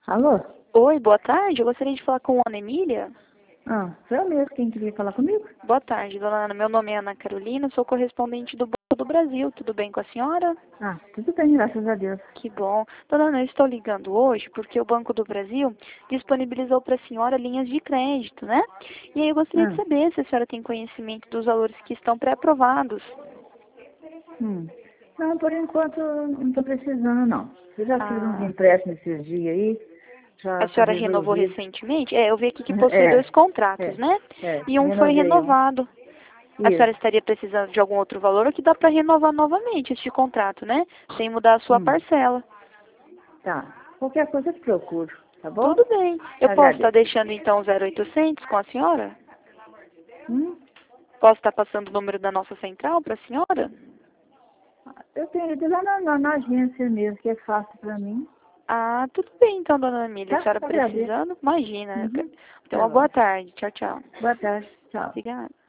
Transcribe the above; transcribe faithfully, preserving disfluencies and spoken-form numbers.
Alô? Oi, boa tarde. Eu gostaria de falar com a Ana Emília. Ah, foi eu mesmo quem queria falar comigo? Boa tarde, dona Ana. Meu nome é Ana Carolina, sou correspondente do Banco do Brasil. Tudo bem com a senhora? Ah, tudo bem, graças a Deus. Que bom. Dona Ana, eu estou ligando hoje porque o Banco do Brasil disponibilizou para a senhora linhas de crédito, né? E aí eu gostaria de Ah, saber se a senhora tem conhecimento dos valores que estão pré-aprovados. hum. Não, por enquanto não estou precisando, não. Eu já fiz uns Ah, empréstimos esses dias aí, já a está senhora renovou resolvido. recentemente? É, eu vi aqui que possui É, dois contratos, é, né? é, E um foi renovei um. renovado. A senhora Isso. estaria precisando de algum outro valor ou que dá para renovar novamente este contrato, né? Sem mudar a sua Hum, parcela. tá. Qualquer coisa eu te procuro, tá bom? Tudo bem. Eu posso estar Agradeço. deixando então o zero oitocentos com a senhora? Hum? Posso estar passando o número da nossa central para a senhora? Eu tenho ido lá na, na, na agência mesmo, que é fácil para mim. Ah, tudo bem então, dona Emília. A Tá? senhora Agradeço. precisando? Imagina. Uhum. Então, Tá uma boa bom. tarde. Tchau, tchau. Boa tarde. Tchau. Obrigada.